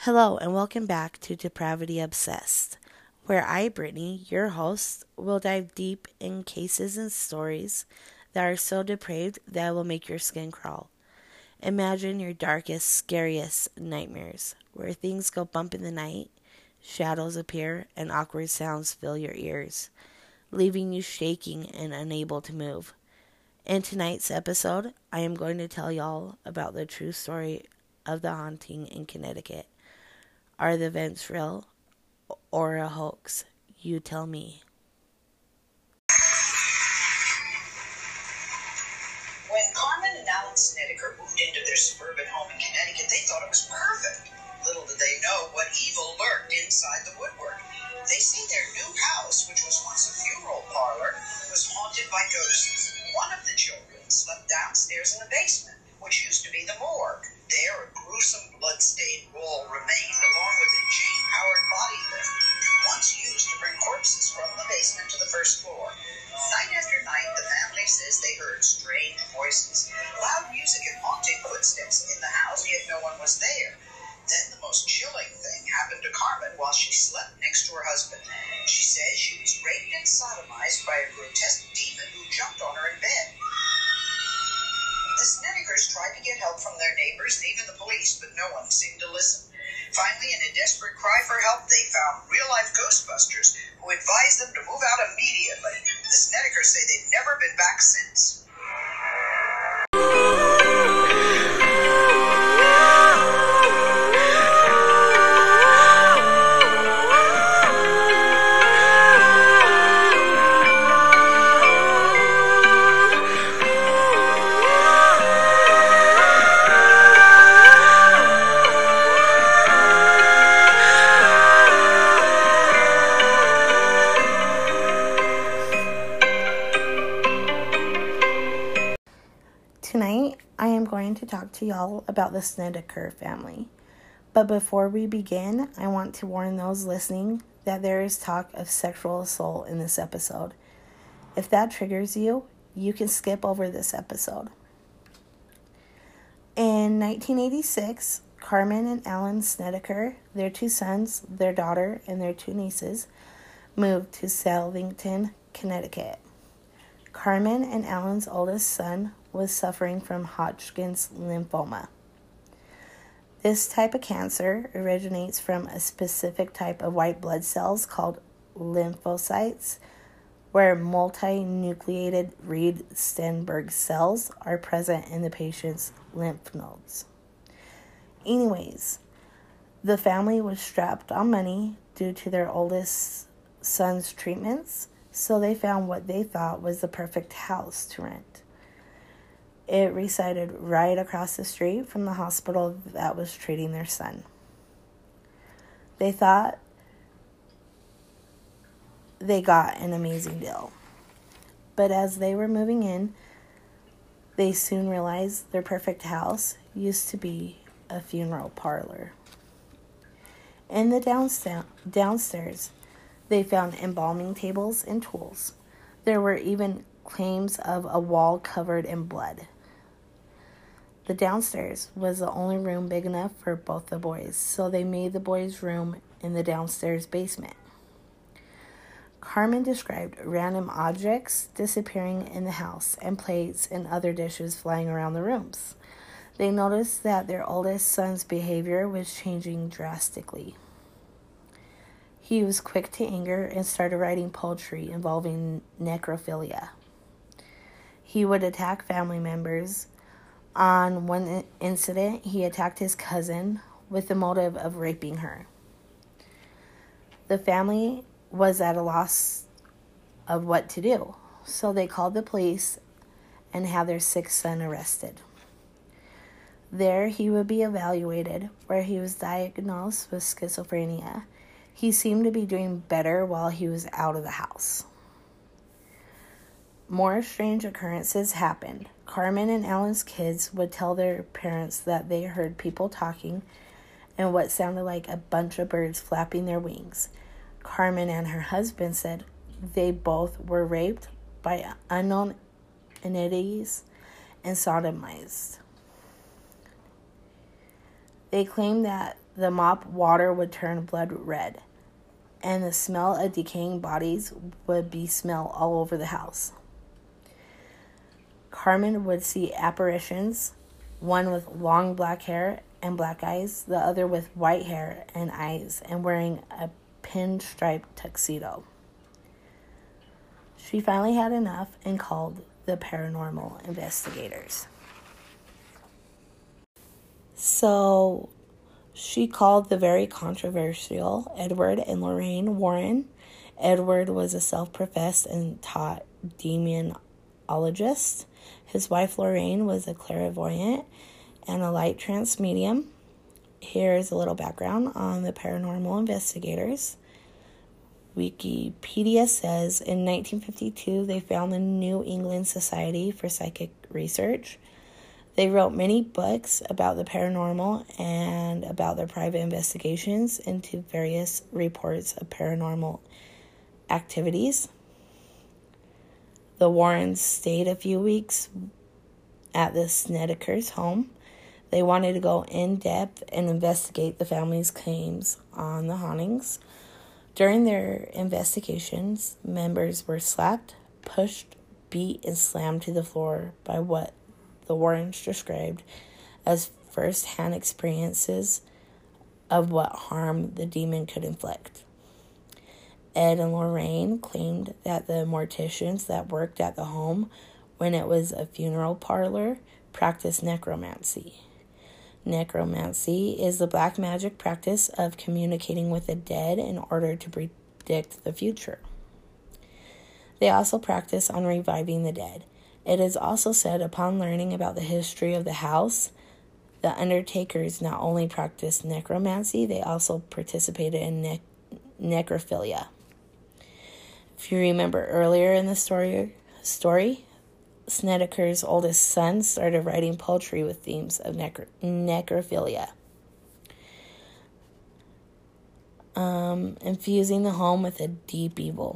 Hello, and welcome back to Depravity Obsessed, where I, Brittany, your host, will dive deep in cases and stories that are so depraved that it will make your skin crawl. Imagine your darkest, scariest nightmares, where things go bump in the night, shadows appear, and awkward sounds fill your ears, leaving you shaking and unable to move. In tonight's episode, I am going to tell y'all about the true story of the haunting in Connecticut. Are the events real or a hoax? You tell me. When Carmen and Alan Snedeker moved into their suburban home in Connecticut, they thought it was perfect. Little did they know what evil lurked inside the woodwork. They say their new house, which was once a funeral parlor, was haunted by ghosts. One of the children slept downstairs in the basement, which used to be the morgue. There, a gruesome blood-stained wall remained, along with a G-powered body lift, once used to bring corpses from the basement to the first floor. Night after night, the family says they heard strange voices, loud music, and haunting footsteps in the house, yet no one was there. Then the most chilling thing happened to Carmen while she slept next to her husband. She says she was raped and sodomized by a grotesque demon who jumped on her in bed. The Snedekers tried to get help from their neighbors and even the police, but no one seemed to listen. Finally, in a desperate cry for help, they found real-life Ghostbusters who advised them to move out immediately. The Snedekers say they've never been back since. Tonight, I am going to talk to y'all about the Snedeker family. But before we begin, I want to warn those listening that there is talk of sexual assault in this episode. If that triggers you, you can skip over this episode. In 1986, Carmen and Alan Snedeker, their two sons, their daughter, and their two nieces, moved to Salvington, Connecticut. Carmen and Alan's oldest son was suffering from Hodgkin's lymphoma. This type of cancer originates from a specific type of white blood cells called lymphocytes, where multinucleated Reed-Steinberg cells are present in the patient's lymph nodes. Anyways, the family was strapped on money due to their oldest son's treatments, so they found what they thought was the perfect house to rent. It resided right across the street from the hospital that was treating their son. They thought they got an amazing deal. But as they were moving in, they soon realized their perfect house used to be a funeral parlor. In the downstairs, they found embalming tables and tools. There were even claims of a wall covered in blood. The downstairs was the only room big enough for both the boys, so they made the boys' room in the downstairs basement. Carmen described random objects disappearing in the house and plates and other dishes flying around the rooms. They noticed that their oldest son's behavior was changing drastically. He was quick to anger and started writing poetry involving necrophilia. He would attack family members. On one incident, he attacked his cousin with the motive of raping her. The family was at a loss of what to do, so they called the police and had their sixth son arrested. There, he would be evaluated, where he was diagnosed with schizophrenia. He seemed to be doing better while he was out of the house. More strange occurrences happened. Carmen and Alan's kids would tell their parents that they heard people talking and what sounded like a bunch of birds flapping their wings. Carmen and her husband said they both were raped by unknown entities and sodomized. They claimed that the mop water would turn blood red, and the smell of decaying bodies would be smelled all over the house. Carmen would see apparitions, one with long black hair and black eyes, the other with white hair and eyes, and wearing a pinstripe tuxedo. She finally had enough and called the paranormal investigators. So she called the very controversial Edward and Lorraine Warren. Edward was a self-professed and taught demonologist. His wife Lorraine was a clairvoyant and a light trance medium. Here's a little background on the paranormal investigators. Wikipedia says in 1952 they found the New England Society for Psychic Research. They wrote many books about the paranormal and about their private investigations into various reports of paranormal activities. The Warrens stayed a few weeks at the Snedeker's home. They wanted to go in depth and investigate the family's claims on the hauntings. During their investigations, members were slapped, pushed, beat, and slammed to the floor by what the Warrens described as first-hand experiences of what harm the demon could inflict. Ed and Lorraine claimed that the morticians that worked at the home when it was a funeral parlor practiced necromancy. Necromancy is the black magic practice of communicating with the dead in order to predict the future. They also practice on reviving the dead. It is also said upon learning about the history of the house, the undertakers not only practiced necromancy, they also participated in necrophilia. If you remember earlier in the story, Snedeker's oldest son started writing poetry with themes of necrophilia, infusing the home with a deep evil.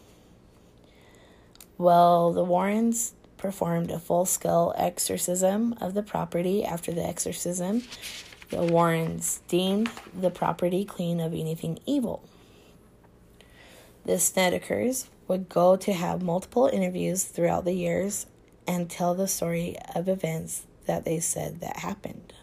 Well, the Warrens performed a full-scale exorcism of the property. After the exorcism, the Warrens deemed the property clean of anything evil. The Snedekers would go to have multiple interviews throughout the years and tell the story of events that they said that happened.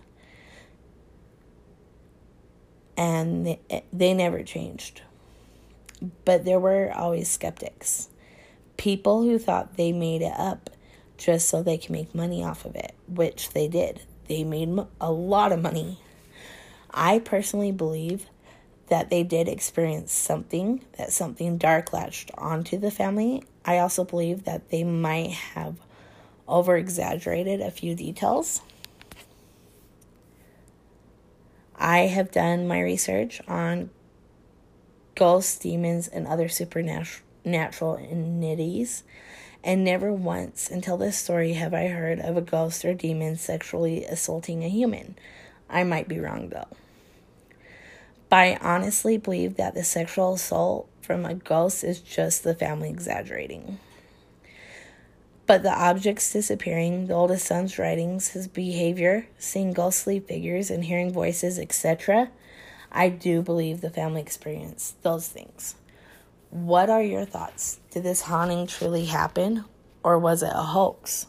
And they never changed. But there were always skeptics. People who thought they made it up just so they could make money off of it, which they did. They made a lot of money. I personally believe that they did experience something, that something dark latched onto the family. I also believe that they might have over-exaggerated a few details. I have done my research on ghosts, demons, and other supernatural entities, and never once until this story have I heard of a ghost or demon sexually assaulting a human. I might be wrong, though. But I honestly believe that the sexual assault from a ghost is just the family exaggerating. But the objects disappearing, the oldest son's writings, his behavior, seeing ghostly figures and hearing voices, etc., I do believe the family experienced those things. What are your thoughts? Did this haunting truly happen, or was it a hoax?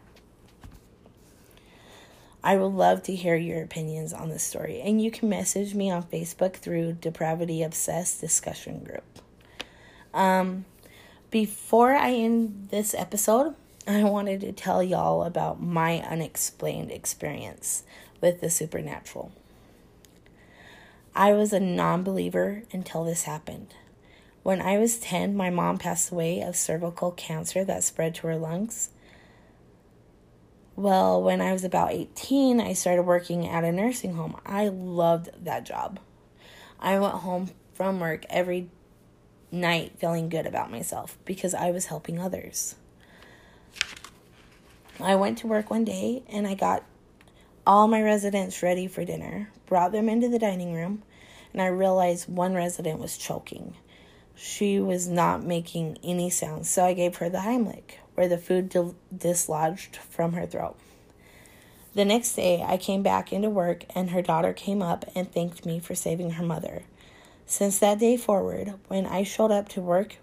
I would love to hear your opinions on this story, and you can message me on Facebook through Depravity Obsessed discussion group. Before I end this episode, I wanted to tell y'all about my unexplained experience with the supernatural. I was a non-believer until this happened. When I was 10, my mom passed away of cervical cancer that spread to her lungs. Well, when I was about 18, I started working at a nursing home. I loved that job. I went home from work every night feeling good about myself because I was helping others. I went to work one day and I got all my residents ready for dinner, brought them into the dining room, and I realized one resident was choking. She was not making any sounds, so I gave her the Heimlich, where the food dislodged from her throat. The next day, I came back into work, and her daughter came up and thanked me for saving her mother. Since that day forward, when I showed up to work,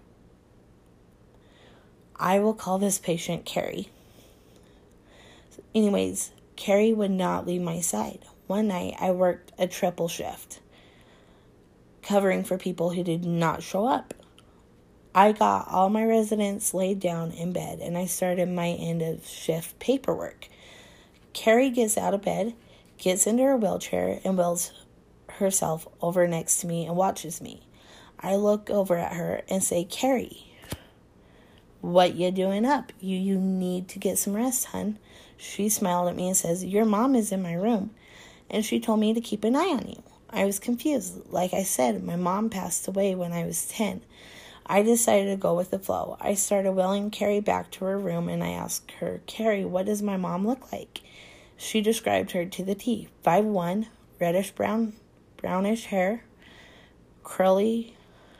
I will call this patient Carrie. Anyways, Carrie would not leave my side. One night, I worked a triple shift, covering for people who did not show up. I got all my residents laid down in bed, and I started my end of shift paperwork. Carrie gets out of bed, gets into her wheelchair, and wheels herself over next to me and watches me. I look over at her and say, "Carrie, what you doing up? You need to get some rest, hun." She smiled at me and says, "Your mom is in my room, and she told me to keep an eye on you." I was confused. Like I said, my mom passed away when I was 10. I decided to go with the flow. I started wheeling Carrie back to her room, and I asked her, "Carrie, what does my mom look like?" She described her to the T. 5'1", brownish hair, curly,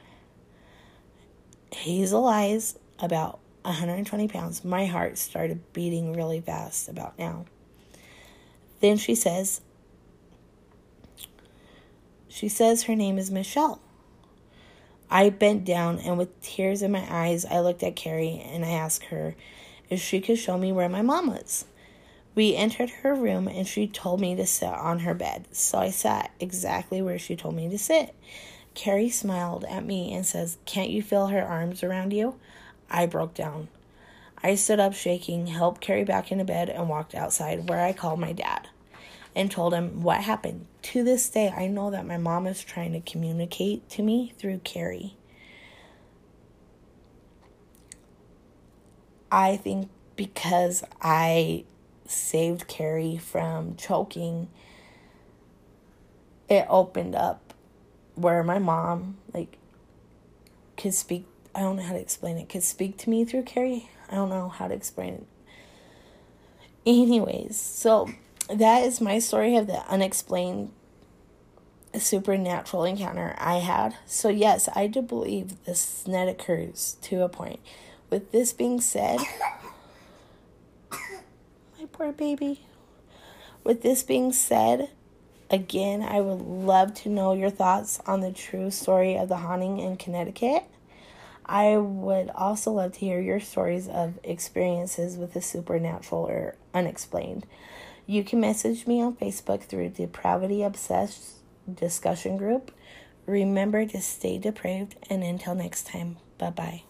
hazel eyes, about 120 pounds. My heart started beating really fast about now. Then she says her name is Michelle. I bent down, and with tears in my eyes, I looked at Carrie, and I asked her if she could show me where my mom was. We entered her room, and she told me to sit on her bed, so I sat exactly where she told me to sit. Carrie smiled at me and says, "Can't you feel her arms around you?" I broke down. I stood up shaking, helped Carrie back into bed, and walked outside, where I called my dad and told him what happened. To this day, I know that my mom is trying to communicate to me through Carrie. I think because I saved Carrie from choking, it opened up where my mom, could speak. I don't know how to explain it. Could speak to me through Carrie. I don't know how to explain it. Anyways, so that is my story of the unexplained supernatural encounter I had. So yes, I do believe this net occurs to a point. With this being said, my poor baby. With this being said, again, I would love to know your thoughts on the true story of the haunting in Connecticut. I would also love to hear your stories of experiences with the supernatural or unexplained. You can message me on Facebook through Depravity Obsessed discussion group. Remember to stay depraved, and until next time, bye-bye.